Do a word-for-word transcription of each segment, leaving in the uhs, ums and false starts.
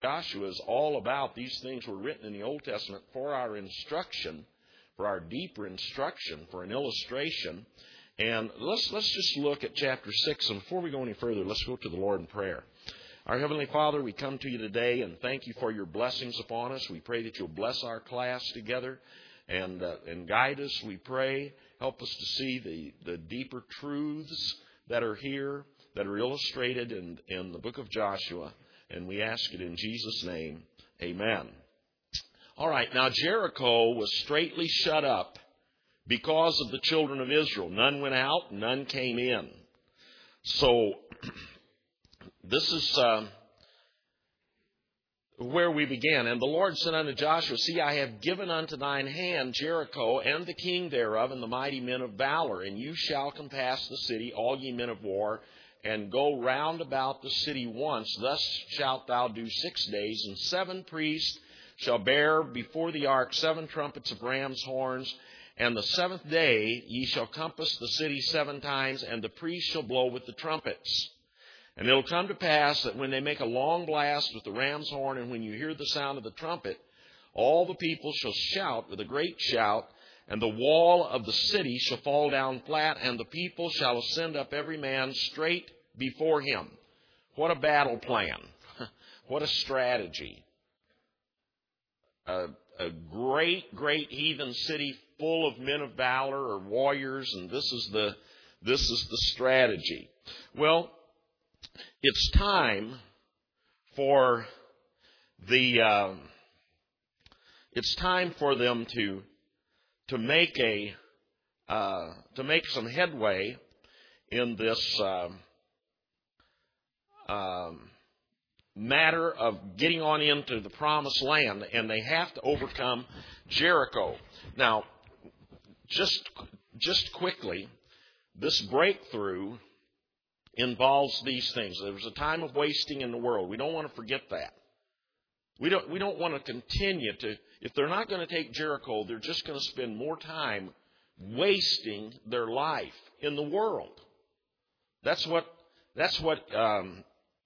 Joshua is all about. These things were written in the Old Testament for our instruction, for our deeper instruction, for an illustration. And let's let's just look at chapter six. And before we go any further, let's go to the Lord in prayer. Our Heavenly Father, we come to you today and thank you for your blessings upon us. We pray that you'll bless our class together and uh, and guide us. We pray, help us to see the, the deeper truths that are here, that are illustrated in, in the book of Joshua. And we ask it in Jesus' name. Amen. All right, now Jericho was straitly shut up because of the children of Israel. None went out, none came in. So this is uh, where we began. And the Lord said unto Joshua, See, I have given unto thine hand Jericho and the king thereof and the mighty men of valor. And you shall compass the city, all ye men of war, and go round about the city once. Thus shalt thou do six days. And seven priests shall bear before the ark seven trumpets of ram's horns. And the seventh day ye shall compass the city seven times, and the priests shall blow with the trumpets. And it will come to pass that when they make a long blast with the ram's horn, and when you hear the sound of the trumpet, all the people shall shout with a great shout, and the wall of the city shall fall down flat, and the people shall ascend up every man straight before him. What a battle plan. What a strategy. A, a great, great heathen city full of men of valor or warriors, and this is the this is the strategy. Well, it's time for the uh, it's time for them to to make a uh, to make some headway in this uh, um, matter of getting on into the promised land, and they have to overcome Jericho. Now, just just quickly, this breakthrough involves these things. There was a time of wasting in the world. We don't want to forget that. We don't we don't want to continue to, if they're not going to take Jericho, they're just going to spend more time wasting their life in the world. That's what that's what um,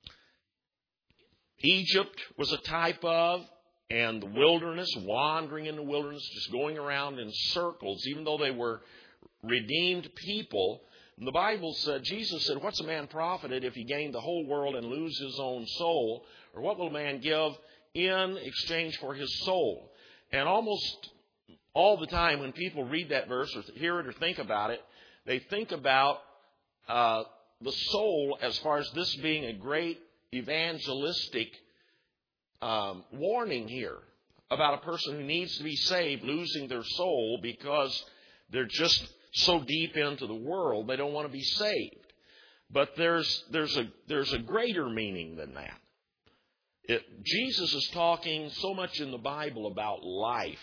Egypt was a type of, and the wilderness, wandering in the wilderness, just going around in circles, even though they were redeemed people. The Bible said, Jesus said, what's a man profited if he gained the whole world and lose his own soul? Or what will a man give in exchange for his soul? And almost all the time when people read that verse or hear it or think about it, they think about uh, the soul as far as this being a great evangelistic um, warning here about a person who needs to be saved losing their soul because they're just so deep into the world they don't want to be saved. But there's there's a there's a greater meaning than that. It, Jesus is talking so much in the Bible about life,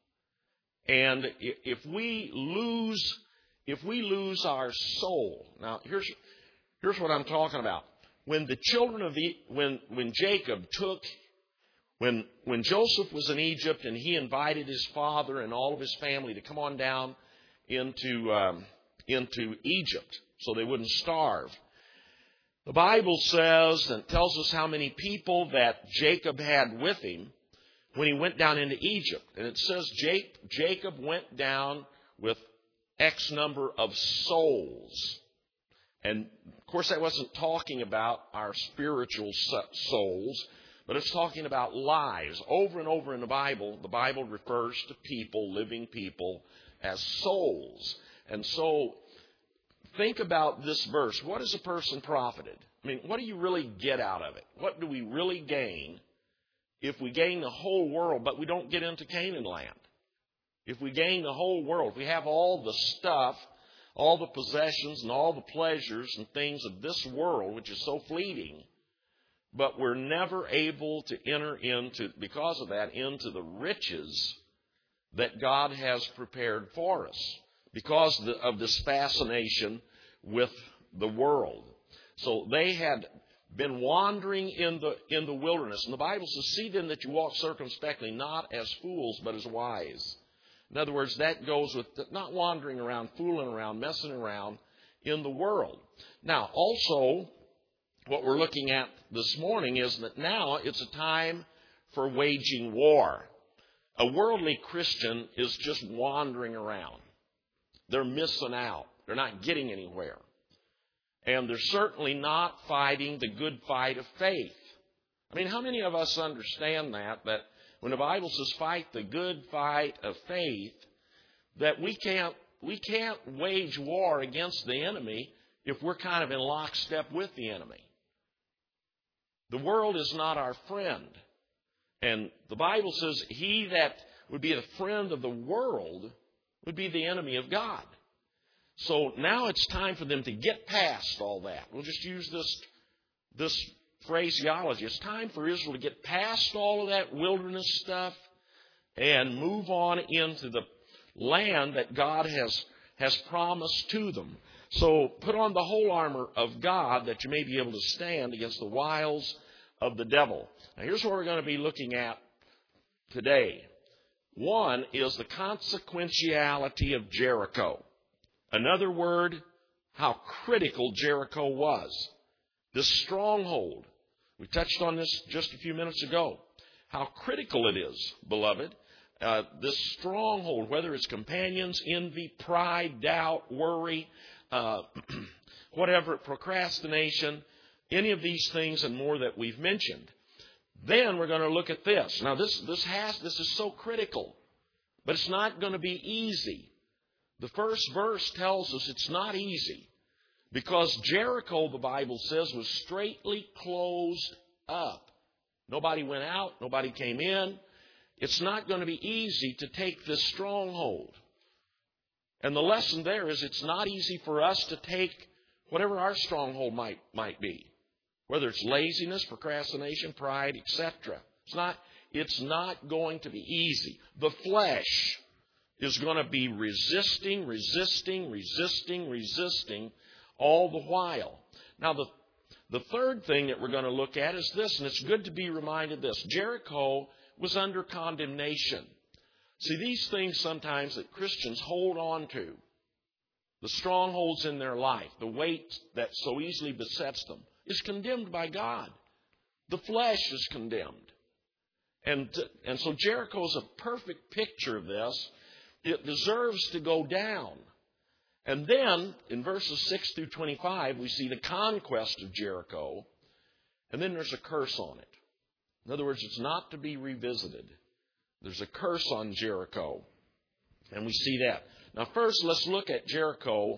and if we lose if we lose our soul, now here's here's what I'm talking about. When the children of the when when Jacob took when when Joseph was in Egypt and he invited his father and all of his family to come on down into um, into Egypt so they wouldn't starve. The Bible says and tells us how many people that Jacob had with him when he went down into Egypt. And it says Jacob went down with X number of souls. And, of course, that wasn't talking about our spiritual souls, but it's talking about lives. Over and over in the Bible, the Bible refers to people, living people, as souls. And so think about this verse. What is a person profited? I mean, what do you really get out of it? What do we really gain if we gain the whole world, but we don't get into Canaan land? If we gain the whole world, if we have all the stuff, all the possessions and all the pleasures and things of this world, which is so fleeting, but we're never able to enter into, because of that, into the riches that God has prepared for us because of this fascination with the world. So they had been wandering in the in the wilderness. And the Bible says, see then that you walk circumspectly, not as fools, but as wise. In other words, that goes with not wandering around, fooling around, messing around in the world. Now, also, what we're looking at this morning is that now it's a time for waging war. A worldly Christian is just wandering around. They're missing out. They're not getting anywhere. And they're certainly not fighting the good fight of faith. I mean, how many of us understand that, that when the Bible says fight the good fight of faith, that we can't, we can't wage war against the enemy if we're kind of in lockstep with the enemy. The world is not our friend. And the Bible says he that would be a friend of the world would be the enemy of God. So now it's time for them to get past all that. We'll just use this, this phraseology. It's time for Israel to get past all of that wilderness stuff and move on into the land that God has, has promised to them. So put on the whole armor of God that you may be able to stand against the wiles of the devil. Now here's what we're going to be looking at today. One is the consequentiality of Jericho. Another word, how critical Jericho was. This stronghold. We touched on this just a few minutes ago. How critical it is, beloved. Uh, this stronghold, whether it's companions, envy, pride, doubt, worry, uh, whatever, procrastination, any of these things and more that we've mentioned. Then we're going to look at this. Now this, this has, this is so critical, but it's not going to be easy. The first verse tells us it's not easy because Jericho, the Bible says, was straitly closed up. Nobody went out. Nobody came in. It's not going to be easy to take this stronghold. And the lesson there is it's not easy for us to take whatever our stronghold might, might be, whether it's laziness, procrastination, pride, et cetera. It's not, it's not going to be easy. The flesh is going to be resisting, resisting, resisting, resisting all the while. Now, the, the third thing that we're going to look at is this, and it's good to be reminded this. Jericho was under condemnation. See, these things sometimes that Christians hold on to, the strongholds in their life, the weight that so easily besets them, is condemned by God. The flesh is condemned. And, and so Jericho is a perfect picture of this. It deserves to go down. And then in verses six through twenty-five, we see the conquest of Jericho. And then there's a curse on it. In other words, it's not to be revisited. There's a curse on Jericho. And we see that. Now first, let's look at Jericho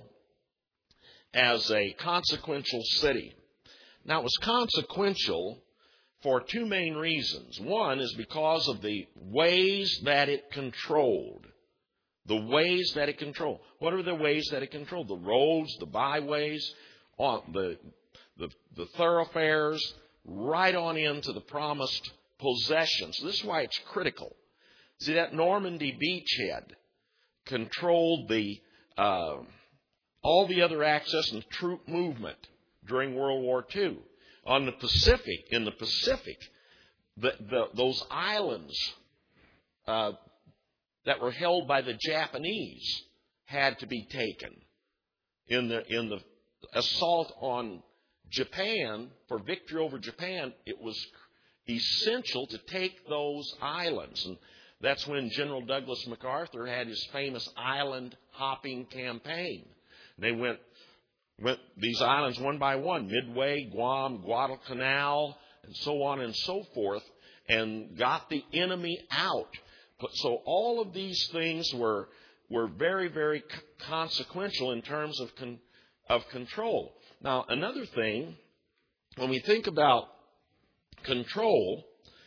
as a consequential city. Now it was consequential for two main reasons. One is because of the ways that it controlled. The ways that it controlled. What are the ways that it controlled? The roads, the byways, the, the, the thoroughfares, right on into the promised possessions. This is why it's critical. See, that Normandy beachhead controlled the uh, all the other access and troop movement during World War Two. On the Pacific, in the Pacific, the, the, those islands uh, that were held by the Japanese had to be taken. In the in the assault on Japan, for victory over Japan, it was essential to take those islands. And that's when General Douglas MacArthur had his famous island hopping campaign. They went went these islands one by one, Midway, Guam, Guadalcanal, and so on and so forth, and got the enemy out. So all of these things were were very, very consequential in terms of con, of control. Now, another thing, when we think about control,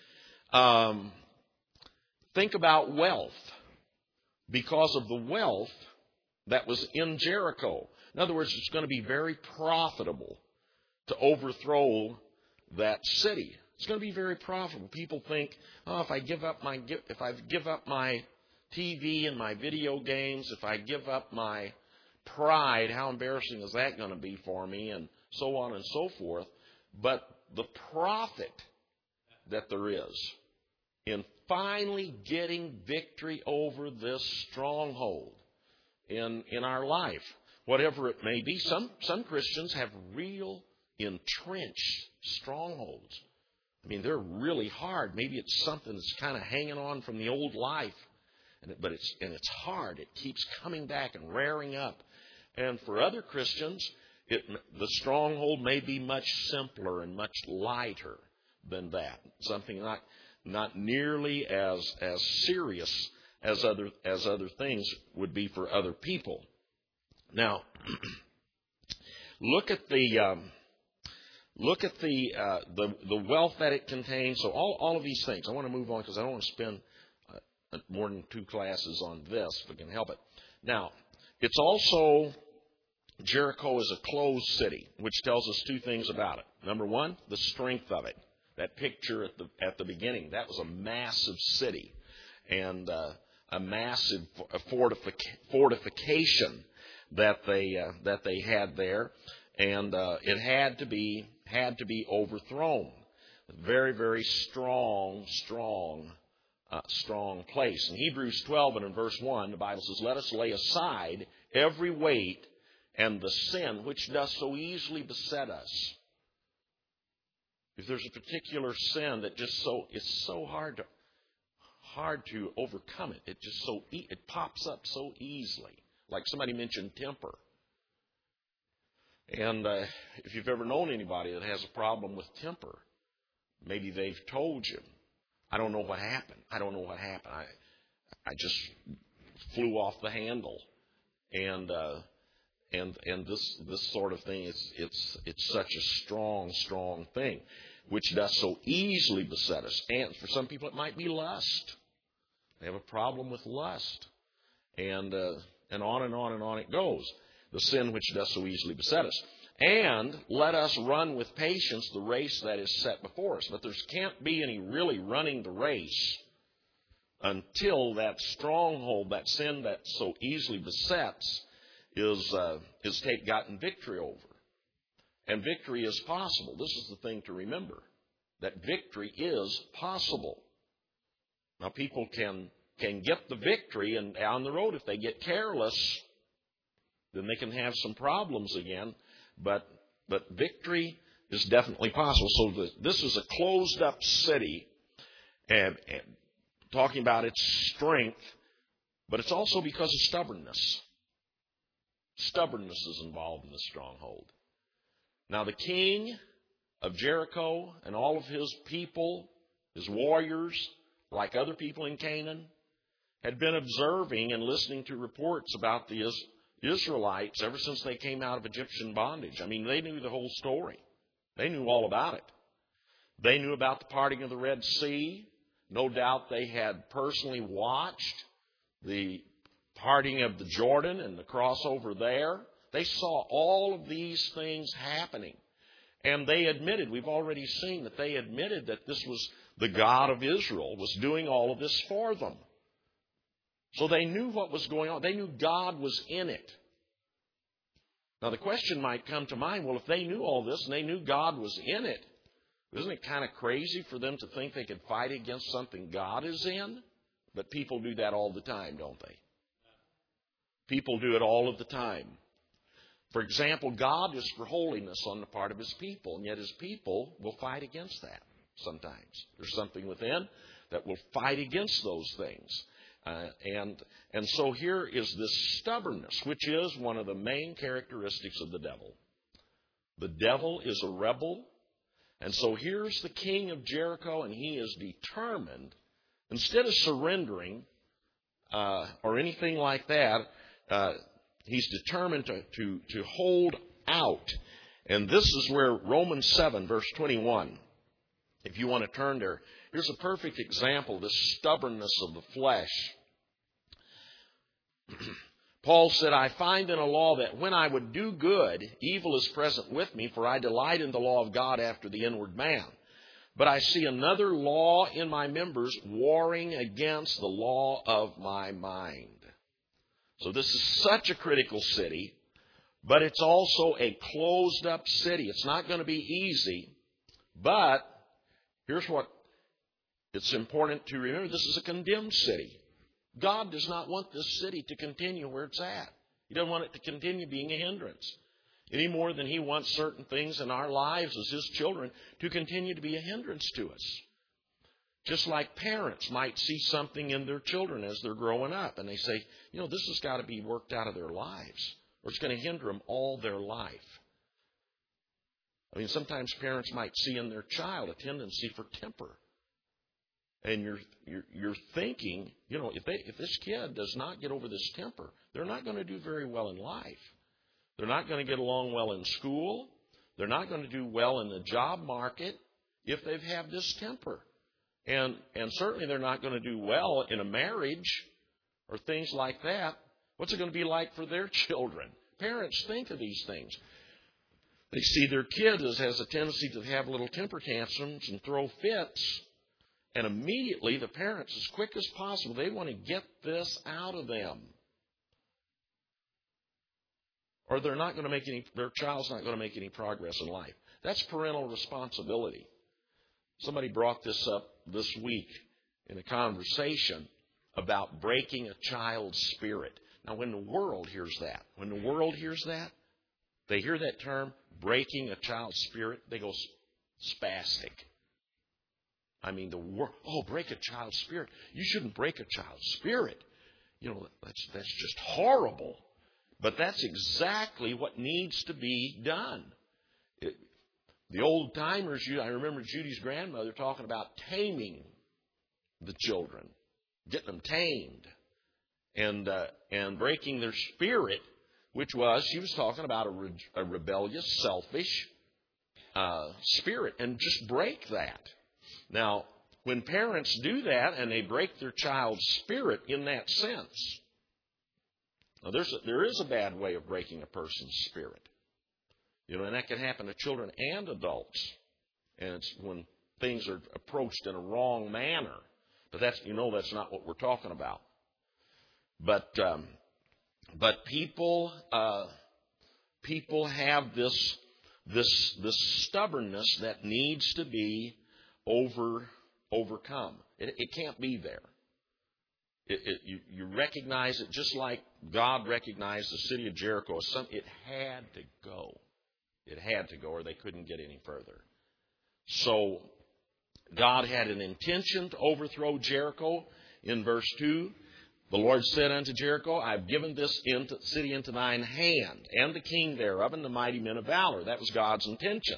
um, think about wealth, because of the wealth that was in Jericho. In other words, it's going to be very profitable to overthrow that city. It's going to be very profitable. People think, oh, if I give up my if I give up my T V and my video games, if I give up my pride, how embarrassing is that going to be for me, and so on and so forth. But the profit that there is in finally getting victory over this stronghold in in our life, whatever it may be. Some some Christians have real entrenched strongholds. I mean, they're really hard. Maybe it's something that's kind of hanging on from the old life, and it, but it's and it's hard. It keeps coming back and rearing up. And for other Christians, it, the stronghold may be much simpler and much lighter than that. Something not not nearly as as serious as other as other things would be for other people. Now, look at the. Um, Look at the, uh, the the wealth that it contains. So all, all of these things. I want to move on because I don't want to spend uh, more than two classes on this if I can help it. Now, it's also, Jericho is a closed city, which tells us two things about it. Number one, the strength of it. That picture at the at the beginning, that was a massive city and uh, a massive fortific- fortification that they uh, that they had there, and uh, it had to be. had to be overthrown. Very, very strong, strong, uh, strong place. In Hebrews twelve and in verse one, the Bible says, "Let us lay aside every weight and the sin which does so easily beset us." If there's a particular sin that just so it's so hard to hard to overcome it, it just so e- it pops up so easily. Like somebody mentioned temper. And uh, if you've ever known anybody that has a problem with temper, maybe they've told you, "I don't know what happened. I don't know what happened. I, I just flew off the handle." And uh, and and this this sort of thing is it's it's such a strong strong thing, which does so easily beset us. And for some people, it might be lust. They have a problem with lust, and uh, and on and on and on it goes. The sin which does so easily beset us. And let us run with patience the race that is set before us. But there can't be any really running the race until that stronghold, that sin that so easily besets, is uh, is take, gotten victory over. And victory is possible. This is the thing to remember, that victory is possible. Now, people can can get the victory, and down the road, if they get careless, then they can have some problems again. But but victory is definitely possible. So the, this is a closed-up city, and, and talking about its strength, but it's also because of stubbornness. Stubbornness is involved in the stronghold. Now the king of Jericho and all of his people, his warriors, like other people in Canaan, had been observing and listening to reports about the Israelites ever since they came out of Egyptian bondage. I mean, they knew the whole story. They knew all about it. They knew about the parting of the Red Sea. No doubt they had personally watched the parting of the Jordan and the crossover there. They saw all of these things happening. And they admitted, we've already seen that they admitted that this was the God of Israel was doing all of this for them. So they knew what was going on. They knew God was in it. Now the question might come to mind, well, if they knew all this and they knew God was in it, isn't it kind of crazy for them to think they could fight against something God is in? But people do that all the time, don't they? People do it all of the time. For example, God is for holiness on the part of his people, and yet his people will fight against that sometimes. There's something within that will fight against those things. Uh, and and so here is this stubbornness, which is one of the main characteristics of the devil. The devil is a rebel. And so here's the king of Jericho, and he is determined, instead of surrendering uh, or anything like that, uh, he's determined to, to, to hold out. And this is where Romans seven, verse twenty-one, if you want to turn there, here's a perfect example of this stubbornness of the flesh. Paul said, I find in a law that when I would do good, evil is present with me, for I delight in the law of God after the inward man. But I see another law in my members warring against the law of my mind. So this is such a critical city, but it's also a closed up city. It's not going to be easy, but here's what it's important to remember. This is a condemned city. God does not want this city to continue where it's at. He doesn't want it to continue being a hindrance. any more than He wants certain things in our lives as His children to continue to be a hindrance to us. Just like parents might see something in their children as they're growing up, and they say, you know, this has got to be worked out of their lives, or it's going to hinder them all their life. I mean, sometimes parents might see in their child a tendency for temper. And you're you're, you're thinking, you know, if they if this kid does not get over this temper, they're not going to do very well in life. They're not going to get along well in school. They're not going to do well in the job market if they have this temper. And and certainly they're not going to do well in a marriage or things like that. What's it going to be like for their children? Parents think of these things. They see their kid as has a tendency to have little temper tantrums and throw fits. And immediately the parents, as quick as possible, they want to get this out of them. Or they're not going to make any, their child's not going to make any progress in life. That's parental responsibility. Somebody brought this up this week in a conversation about breaking a child's spirit. Now, when the world hears that, when the world hears that, they hear that term, breaking a child's spirit, they go spastic. I mean, the world, oh, break a child's spirit. You shouldn't break a child's spirit. You know, that's that's just horrible. But that's exactly what needs to be done. It, the old timers, I remember Judy's grandmother talking about taming the children, getting them tamed, and uh, and breaking their spirit, which was, she was talking about a, re, a rebellious, selfish uh, spirit, and just break that. Now, when parents do that and they break their child's spirit in that sense, now there's a, there is a bad way of breaking a person's spirit. You know, and that can happen to children and adults. And it's when things are approached in a wrong manner. But that's, you know, that's not what we're talking about. But um, but people uh, people have this this this stubbornness that needs to be over overcome. It, it can't be there. It, it, you, you recognize it just like God recognized the city of Jericho. It had to go. It had to go, or they couldn't get any further. So God had an intention to overthrow Jericho. In verse two, the Lord said unto Jericho, I have given this into, city into thine hand, and the king thereof, and the mighty men of valor. That was God's intention.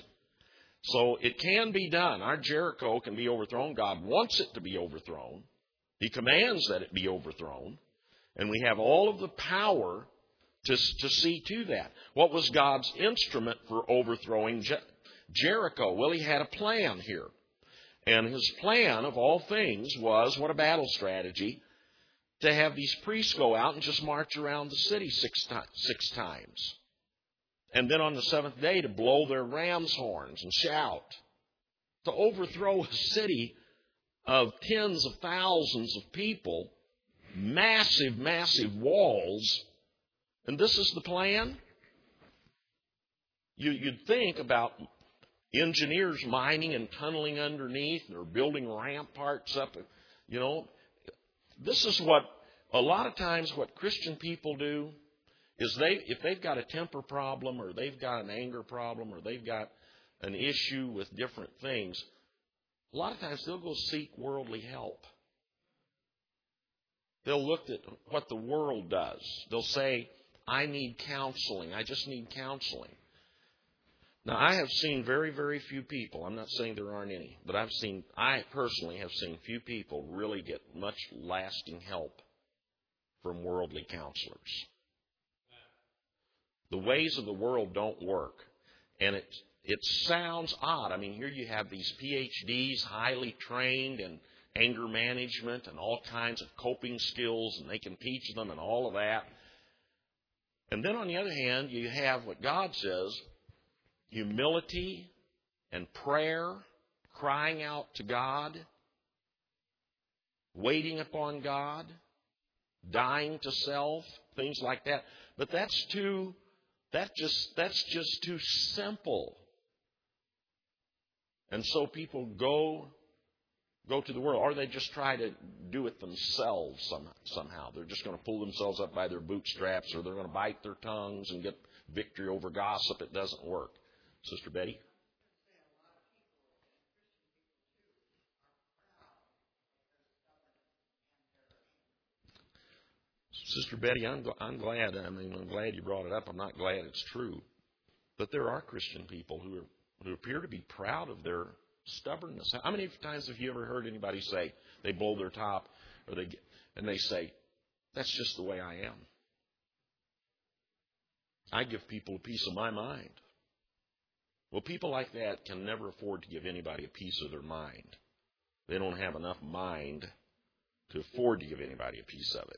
So it can be done. Our Jericho can be overthrown. God wants it to be overthrown. He commands that it be overthrown. And we have all of the power to, to see to that. What was God's instrument for overthrowing Je- Jericho? Well, He had a plan here. And His plan, of all things, was, what a battle strategy, to have these priests go out and just march around the city six, to- six times. And then on the seventh day to blow their ram's horns and shout. To overthrow a city of tens of thousands of people, massive, massive walls. And this is the plan? You, you'd think about engineers mining and tunneling underneath. They're building ramparts up. You know, this is what, a lot of times what Christian people do. Is they, if they've got a temper problem or they've got an anger problem or they've got an issue with different things, a lot of times they'll go seek worldly help. They'll look at what the world does. They'll say, I need counseling. I just need counseling. Now, I have seen very, very few people. I'm not saying there aren't any, but I've seen, I personally have seen few people really get much lasting help from worldly counselors. The ways of the world don't work. And it it sounds odd. I mean, here you have these P H Ds, highly trained in anger management and all kinds of coping skills, and they can teach them and all of that. And then on the other hand, you have what God says, humility and prayer, crying out to God, waiting upon God, dying to self, things like that. But that's too... That just that's just too simple. And so people go go to the world, or they just try to do it themselves some, somehow. They're just going to pull themselves up by their bootstraps, or they're going to bite their tongues and get victory over gossip. It doesn't work. Sister Betty? Sister Betty, I'm, I'm glad. I mean, I'm glad you brought it up. I'm not glad it's true. But there are Christian people who are who appear to be proud of their stubbornness. How many times have you ever heard anybody say they blow their top, or they and they say, "That's just the way I am"? I give people a piece of my mind. Well, people like that can never afford to give anybody a piece of their mind. They don't have enough mind to afford to give anybody a piece of it.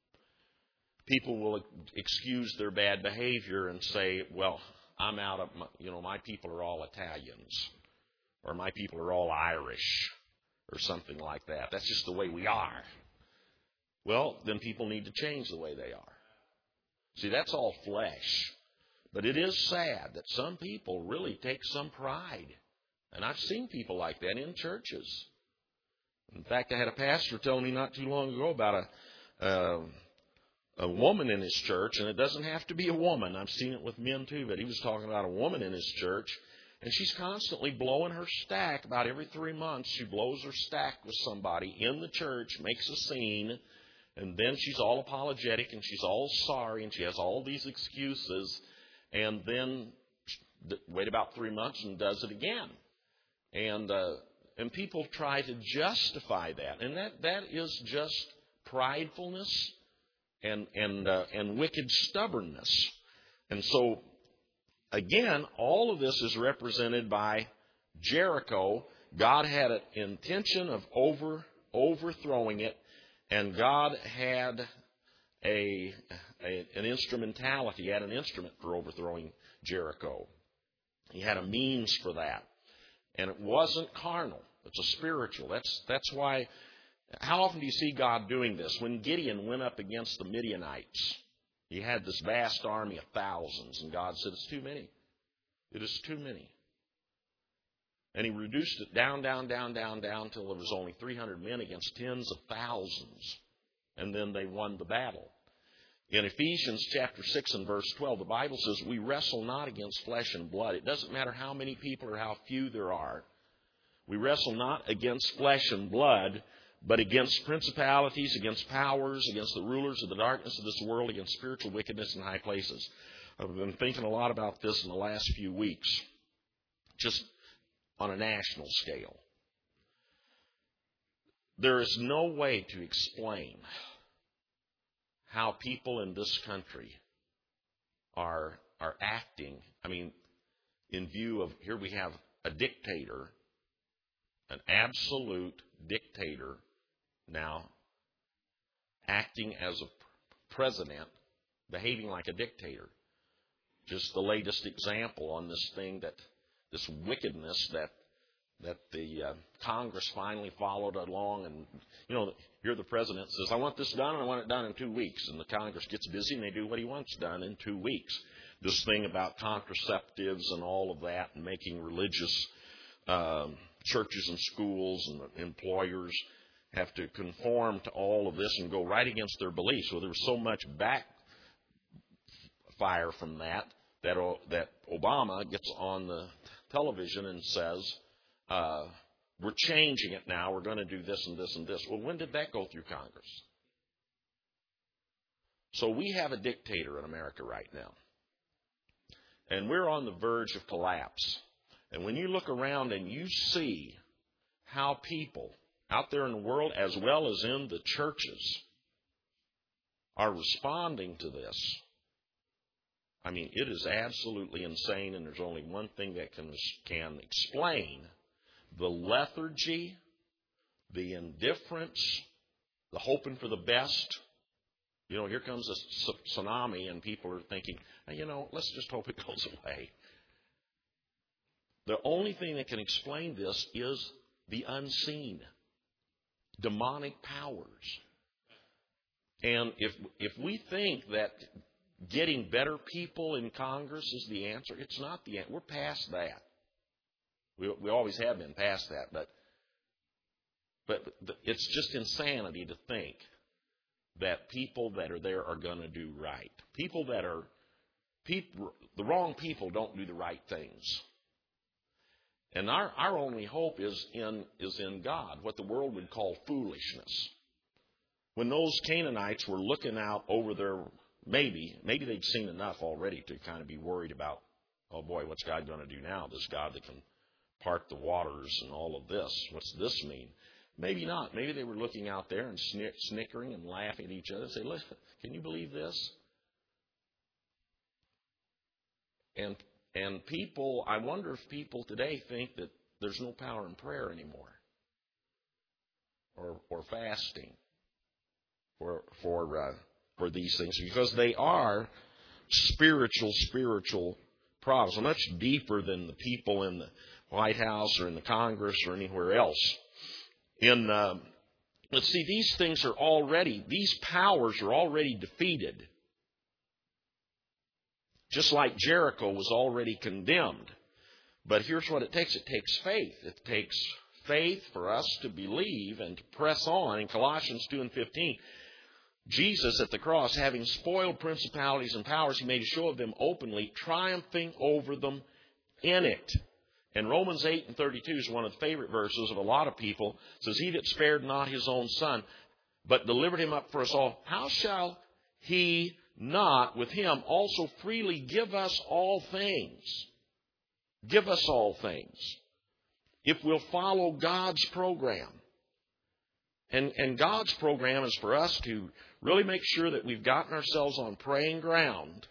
People will excuse their bad behavior and say, well, I'm out of, my, you know, my people are all Italians, or my people are all Irish, or something like that. That's just the way we are. Well, then people need to change the way they are. See, that's all flesh. But it is sad that some people really take some pride. And I've seen people like that in churches. In fact, I had a pastor tell me not too long ago about a, uh, a woman in his church, and it doesn't have to be a woman. I've seen it with men too, but he was talking about a woman in his church, and she's constantly blowing her stack. About every three months, she blows her stack with somebody in the church, makes a scene, and then she's all apologetic, and she's all sorry, and she has all these excuses, and then wait about three months and does it again. And uh, and people try to justify that, and that, that is just pridefulness and and uh, and wicked stubbornness. And so, again, all of this is represented by Jericho. God had an intention of over overthrowing it, and God had a, a an instrumentality. He had an instrument for overthrowing Jericho. He had a means for that, and it wasn't carnal. It's a spiritual. That's that's why. How often do you see God doing this? When Gideon went up against the Midianites, he had this vast army of thousands, and God said, it's too many. It is too many. And he reduced it down, down, down, down, down, until there was only three hundred men against tens of thousands. And then they won the battle. In Ephesians chapter six and verse twelve, the Bible says, we wrestle not against flesh and blood. It doesn't matter how many people or how few there are. We wrestle not against flesh and blood, but against principalities, against powers, against the rulers of the darkness of this world, against spiritual wickedness in high places. I've been thinking a lot about this in the last few weeks, just on a national scale. There is no way to explain how people in this country are are acting. I mean, in view of, here we have a dictator, an absolute dictator now, acting as a president, behaving like a dictator. Just the latest example on this thing, that this wickedness that that the uh, Congress finally followed along. And, you know, here the president says, I want this done, and I want it done in two weeks. And the Congress gets busy, and they do what he wants done in two weeks. This thing about contraceptives and all of that, and making religious um, churches and schools and employers have to conform to all of this and go right against their beliefs. Well, there was so much backfire from that that, that Obama gets on the television and says, uh, we're changing it now. We're going to do this and this and this. Well, when did that go through Congress? So we have a dictator in America right now. And we're on the verge of collapse. And when you look around and you see how people out there in the world, as well as in the churches, are responding to this, I mean, it is absolutely insane, and there's only one thing that can, can explain the lethargy, the indifference, the hoping for the best. You know, here comes a tsunami, and people are thinking, you know, let's just hope it goes away. The only thing that can explain this is the unseen, demonic powers. And if if we think that getting better people in Congress is the answer, it's not the answer. We're past that. We we always have been past that, but but it's just insanity to think that people that are there are going to do right. People that are people, the wrong people don't do the right things. And our, our only hope is in, is in God, what the world would call foolishness. When those Canaanites were looking out over their, maybe, maybe they'd seen enough already to kind of be worried about, oh boy, what's God going to do now? This God that can part the waters and all of this. What's this mean? Maybe not. Maybe they were looking out there and snick, snickering and laughing at each other and say, listen, can you believe this? And and people, I wonder if people today think that there's no power in prayer anymore, or or fasting, for for uh, for these things, because they are spiritual spiritual problems, so much deeper than the people in the White House or in the Congress or anywhere else. In uh, let's see, these things are already, these powers are already defeated. Just like Jericho was already condemned. But here's what it takes. It takes faith. It takes faith for us to believe and to press on. In Colossians two and fifteen, Jesus at the cross, having spoiled principalities and powers, he made a show of them openly, triumphing over them in it. And Romans eight and thirty-two is one of the favorite verses of a lot of people. It says, he that spared not his own son, but delivered him up for us all, how shall he not with him also freely give us all things? Give us all things. If we'll follow God's program. And, and God's program is for us to really make sure that we've gotten ourselves on praying ground.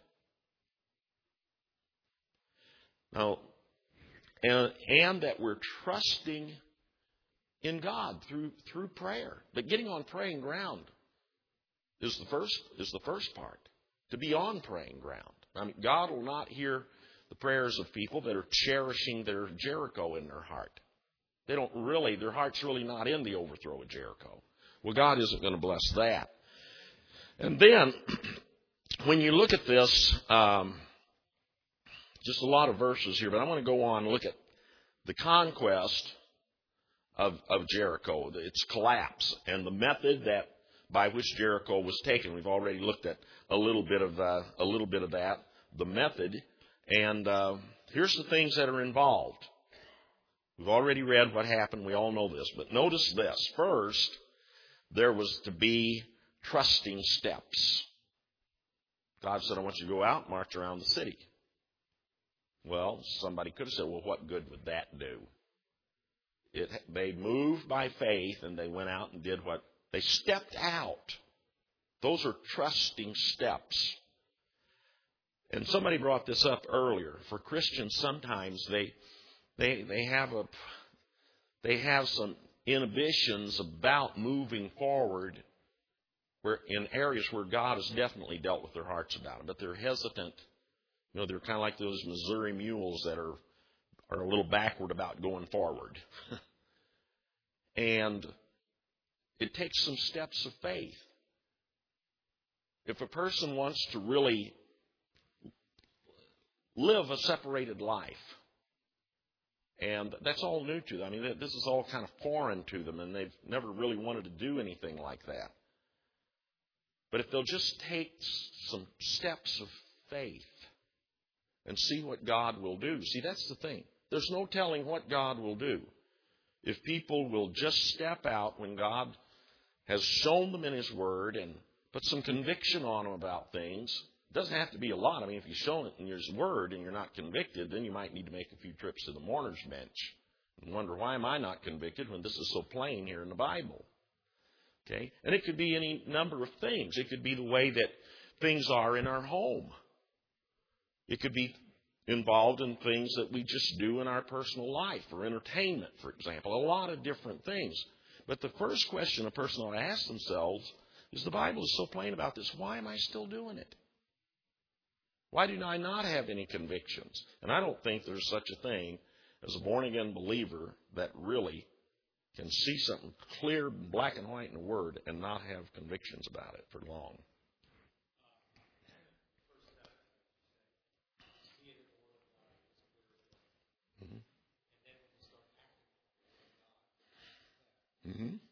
Now, and, and that we're trusting in God through through prayer. But getting on praying ground is the first is the first part. To be on praying ground. I mean, God will not hear the prayers of people that are cherishing their Jericho in their heart. They don't really, their heart's really not in the overthrow of Jericho. Well, God isn't going to bless that. And then, when you look at this, um, just a lot of verses here, but I want to go on and look at the conquest of, of Jericho, its collapse, and the method that by which Jericho was taken. We've already looked at a little bit of uh, a little bit of that, the method, and uh, here's the things that are involved. We've already read what happened. We all know this, but notice this. First, there was to be trusting steps. God said, I want you to go out and march around the city. Well, somebody could have said, well, what good would that do? It, they moved by faith, and they went out and did what? They stepped out. Those are trusting steps. And somebody brought this up earlier. For Christians, sometimes they they they have a they have some inhibitions about moving forward, where in areas where God has definitely dealt with their hearts about it, but they're hesitant. You know, they're kind of like those Missouri mules that are are a little backward about going forward. And it takes some steps of faith. If a person wants to really live a separated life, and that's all new to them. I mean, this is all kind of foreign to them, and they've never really wanted to do anything like that. But if they'll just take some steps of faith and see what God will do. See, that's the thing. There's no telling what God will do. If people will just step out when God has shown them in His Word and put some conviction on them about things. It doesn't have to be a lot. I mean, if you've shown it in His Word and you're not convicted, then you might need to make a few trips to the mourner's bench and wonder, why am I not convicted when this is so plain here in the Bible? Okay? And it could be any number of things. It could be the way that things are in our home. It could be involved in things that we just do in our personal life, or entertainment, for example. A lot of different things. But the first question a person ought to ask themselves is, the Bible is so plain about this. Why am I still doing it? Why do I not have any convictions? And I don't think there's such a thing as a born-again believer that really can see something clear, black and white in the Word and not have convictions about it for long. Mm-hmm. Mm-hmm.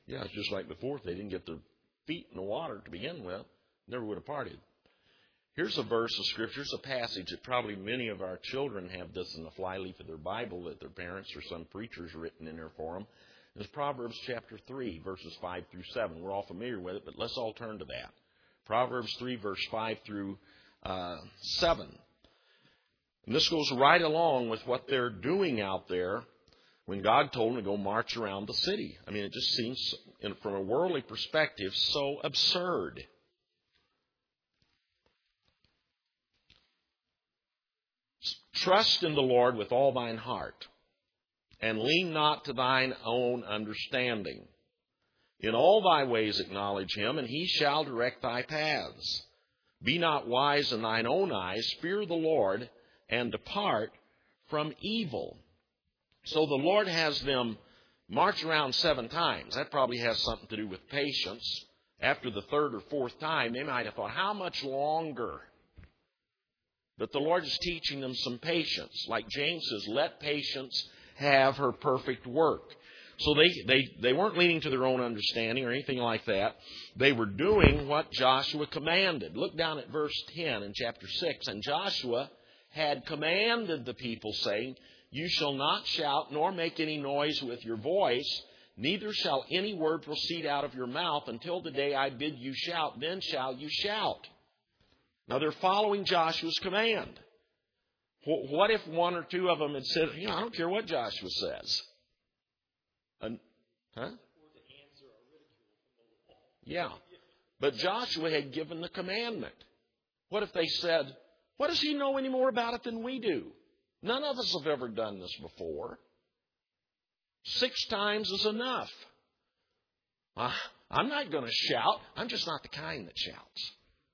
Yeah, it's just like before. If they didn't get their feet in the water to begin with, never would have parted. Here's a verse of Scripture. It's a passage that probably many of our children have this in the flyleaf of their Bible that their parents or some preachers written in there for them. It's Proverbs chapter three, verses five through seven. We're all familiar with it, but let's all turn to that. Proverbs three, verse five through uh, seven. And this goes right along with what they're doing out there when God told them to go march around the city. I mean, it just seems, from a worldly perspective, so absurd. Trust in the Lord with all thine heart, and lean not to thine own understanding. In all thy ways acknowledge him, and he shall direct thy paths. Be not wise in thine own eyes, fear the Lord, and depart from evil. So the Lord has them march around seven times. That probably has something to do with patience. After the third or fourth time, they might have thought, how much longer? But the Lord is teaching them some patience. Like James says, let patience have her perfect work. So they, they, they weren't leaning to their own understanding or anything like that. They were doing what Joshua commanded. Look down at verse ten in chapter six. And Joshua had commanded the people, saying, you shall not shout, nor make any noise with your voice, neither shall any word proceed out of your mouth until the day I bid you shout, then shall you shout. Now they're following Joshua's command. What if one or two of them had said, you know, I don't care what Joshua says. And, huh? Yeah. But Joshua had given the commandment. What if they said, what does he know any more about it than we do? None of us have ever done this before. Six times is enough. Uh, I'm not going to shout. I'm just not the kind that shouts.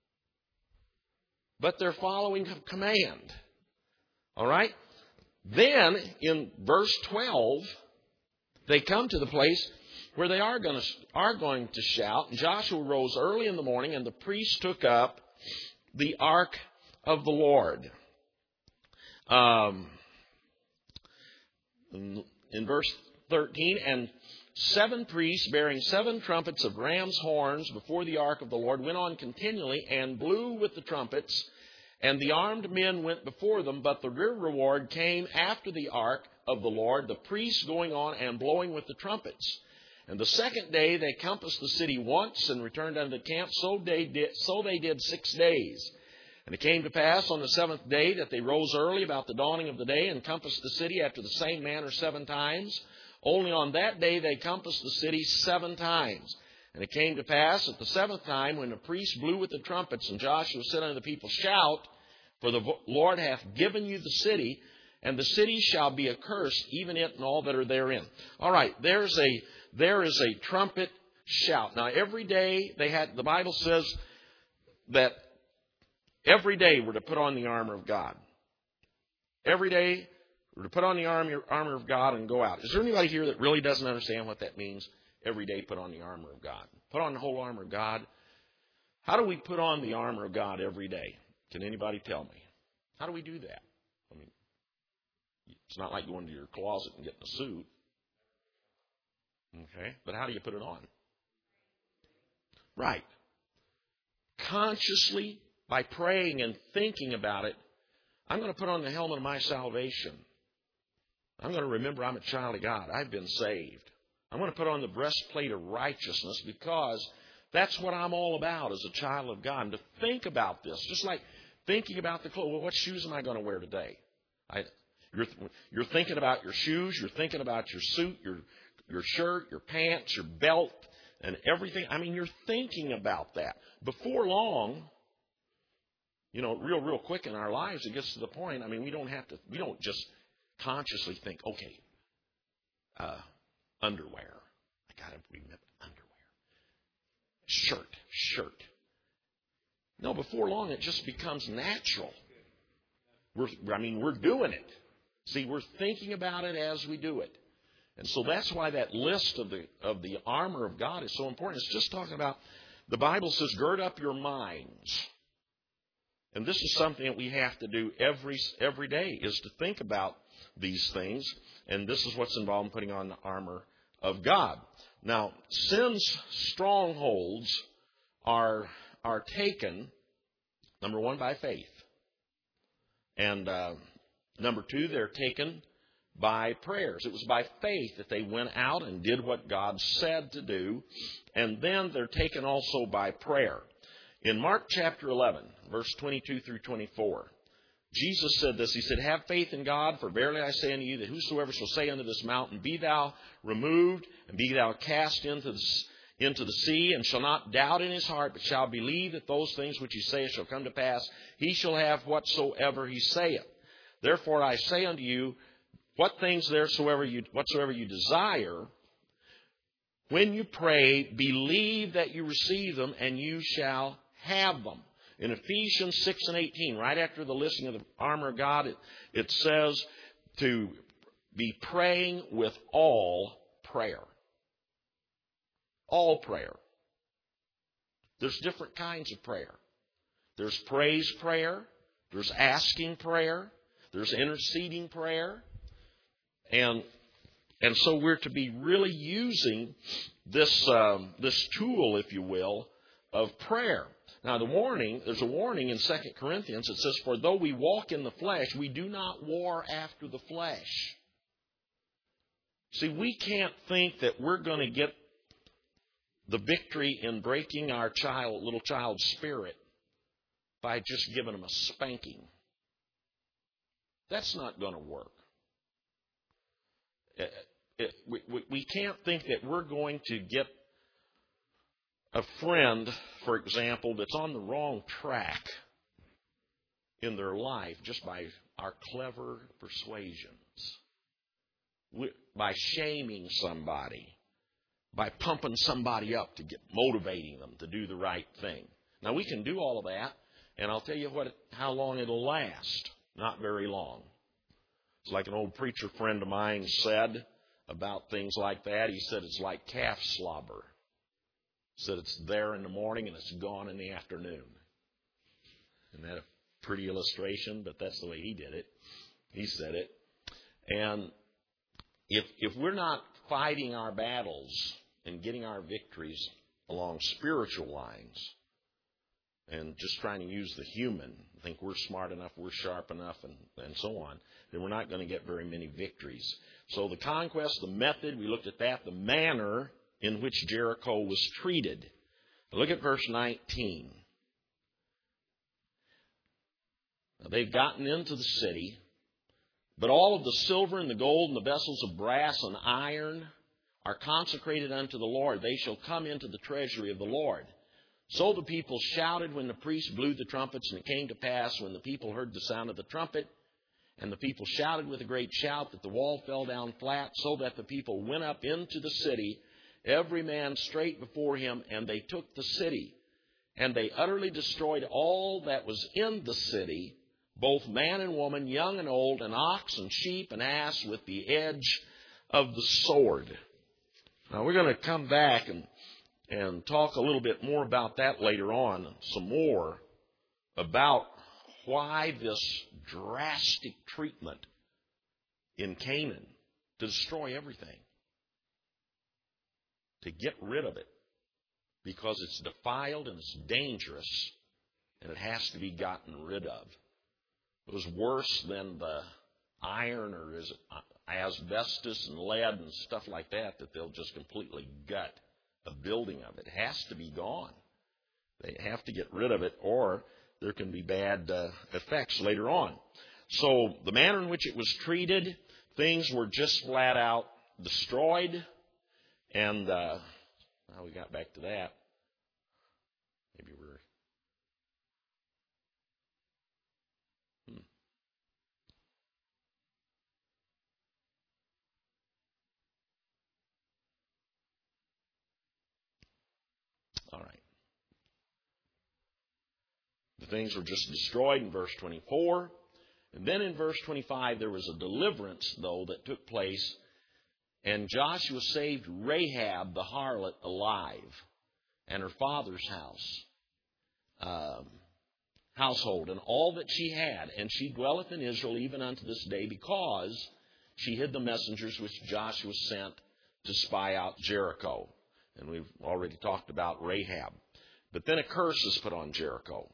But they're following a command. All right? Then, in verse twelve, they come to the place where they are going to, are going to shout. And Joshua rose early in the morning, and the priests took up the ark of the Lord. Um, in, in verse thirteen, and seven priests bearing seven trumpets of ram's horns before the ark of the Lord went on continually and blew with the trumpets, and the armed men went before them, but the rear reward came after the ark of the Lord, the priests going on and blowing with the trumpets. And the second day they compassed the city once and returned unto the camp. So they did, so they did six days. And it came to pass on the seventh day that they rose early about the dawning of the day and compassed the city after the same manner seven times. Only on that day they compassed the city seven times. And it came to pass at the seventh time, when the priests blew with the trumpets, and Joshua said unto the people, shout, for the Lord hath given you the city, and the city shall be accursed, even it and all that are therein. All right, there's a there is a trumpet shout. Now every day they had, the Bible says that every day we're to put on the armor of God. Every day we're to put on the armor, armor of God and go out. Is there anybody here that really doesn't understand what that means? Every day put on the armor of God. Put on the whole armor of God. How do we put on the armor of God every day? Can anybody tell me? How do we do that? I mean, it's not like going to your closet and getting a suit. Okay, but how do you put it on? Right. Consciously, by praying and thinking about it, I'm going to put on the helmet of my salvation. I'm going to remember I'm a child of God. I've been saved. I'm going to put on the breastplate of righteousness, because that's what I'm all about as a child of God. And to think about this, just like thinking about the clothes. Well, what shoes am I going to wear today? I, you're, you're thinking about your shoes. You're thinking about your suit, your your shirt, your pants, your belt, and everything. I mean, you're thinking about that. Before long, you know, real, real quick in our lives, it gets to the point, I mean, we don't have to, we don't just consciously think, okay, uh, underwear. I got to remember underwear. Shirt, shirt. No, before long, it just becomes natural. We're, I mean, we're doing it. See, we're thinking about it as we do it. And so that's why that list of the of the armor of God is so important. It's just talking about, the Bible says, gird up your minds. And this is something that we have to do every every day, is to think about these things. And this is what's involved in putting on the armor of God. Now, sin's strongholds are, are taken, number one, by faith. And uh, number two, they're taken by prayers. It was by faith that they went out and did what God said to do. And then they're taken also by prayer. In Mark chapter eleven, verse twenty-two through twenty-four, Jesus said this. He said, "Have faith in God, for verily I say unto you, that whosoever shall say unto this mountain, Be thou removed, and be thou cast into the, into the sea, and shall not doubt in his heart, but shall believe that those things which he saith shall come to pass, he shall have whatsoever he saith. Therefore I say unto you, what things theresoever you, whatsoever you desire, when you pray, believe that you receive them, and you shall have them." In Ephesians six and eighteen, right after the listing of the armor of God, it, it says to be praying with all prayer. All prayer. There's different kinds of prayer. There's praise prayer. There's asking prayer. There's interceding prayer. And, and so we're to be really using this, um, this tool, if you will, of prayer. Now, the warning, there's a warning in Second Corinthians. It says, "For though we walk in the flesh, we do not war after the flesh." See, we can't think that we're going to get the victory in breaking our child, little child's spirit by just giving them a spanking. That's not going to work. It, it, we, we can't think that we're going to get a friend, for example, that's on the wrong track in their life just by our clever persuasions, we, by shaming somebody, by pumping somebody up to get motivating them to do the right thing. Now, we can do all of that, and I'll tell you what, how long it'll last. Not very long. It's like an old preacher friend of mine said about things like that. He said it's like calf slobber. Said it's there in the morning and it's gone in the afternoon. Isn't that a pretty illustration? But that's the way he did it. He said it. And if if we're not fighting our battles and getting our victories along spiritual lines and just trying to use the human, think we're smart enough, we're sharp enough, and, and so on, then we're not going to get very many victories. So the conquest, the method, we looked at that, the manner in which Jericho was treated. Look at verse nineteen. Now, they've gotten into the city, but all of the silver and the gold and the vessels of brass and iron are consecrated unto the Lord. They shall come into the treasury of the Lord. So the people shouted when the priest blew the trumpets, and it came to pass when the people heard the sound of the trumpet, and the people shouted with a great shout, that the wall fell down flat, so that the people went up into the city, every man straight before him, and they took the city. And they utterly destroyed all that was in the city, both man and woman, young and old, and ox and sheep and ass, with the edge of the sword. Now we're going to come back and, and talk a little bit more about that later on, some more about why this drastic treatment in Canaan to destroy everything. To get rid of it, because it's defiled and it's dangerous, and it has to be gotten rid of. It was worse than the iron or is it asbestos and lead and stuff like that that they'll just completely gut a building of. It has to be gone. They have to get rid of it, or there can be bad uh, effects later on. So the manner in which it was treated, things were just flat out destroyed. And uh, now we got back to that. Maybe we're... Hmm. All right. The things were just destroyed in verse twenty-four. And then in verse twenty-five, there was a deliverance, though, that took place. And Joshua saved Rahab the harlot alive, and her father's house, um, household, and all that she had. And she dwelleth in Israel even unto this day, because she hid the messengers which Joshua sent to spy out Jericho. And we've already talked about Rahab. But then a curse is put on Jericho.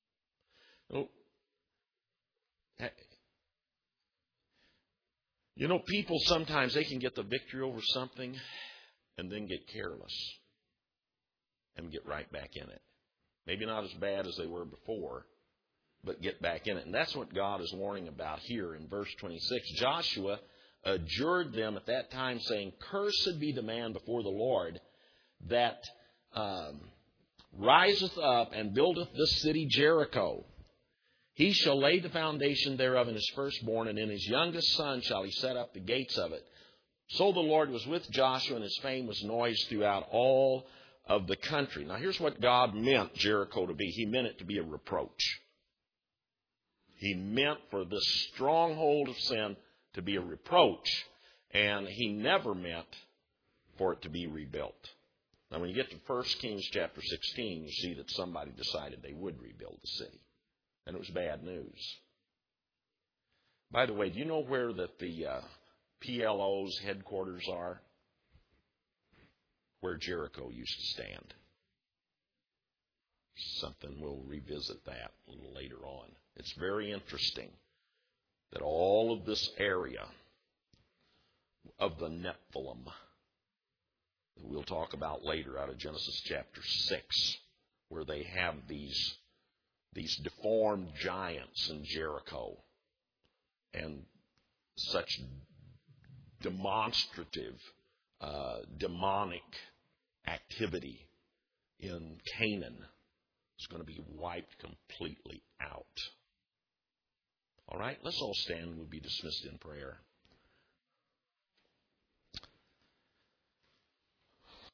You know, people sometimes, they can get the victory over something and then get careless and get right back in it. Maybe not as bad as they were before, but get back in it. And that's what God is warning about here in verse twenty-six. Joshua adjured them at that time, saying, "Cursed be the man before the Lord that um, riseth up and buildeth this city Jericho. He shall lay the foundation thereof in his firstborn, and in his youngest son shall he set up the gates of it." So the Lord was with Joshua, and his fame was noised throughout all of the country. Now here's what God meant Jericho to be. He meant it to be a reproach. He meant for this stronghold of sin to be a reproach, and he never meant for it to be rebuilt. Now when you get to First Kings chapter sixteen, you see that somebody decided they would rebuild the city. And it was bad news. By the way, do you know where that the uh, P L O's headquarters are? Where Jericho used to stand. Something we'll revisit that a little later on. It's very interesting that all of this area of the Nephilim, that we'll talk about later out of Genesis chapter six, where they have these these deformed giants in Jericho and such demonstrative, uh, demonic activity in Canaan is going to be wiped completely out. All right, let's all stand and we'll be dismissed in prayer.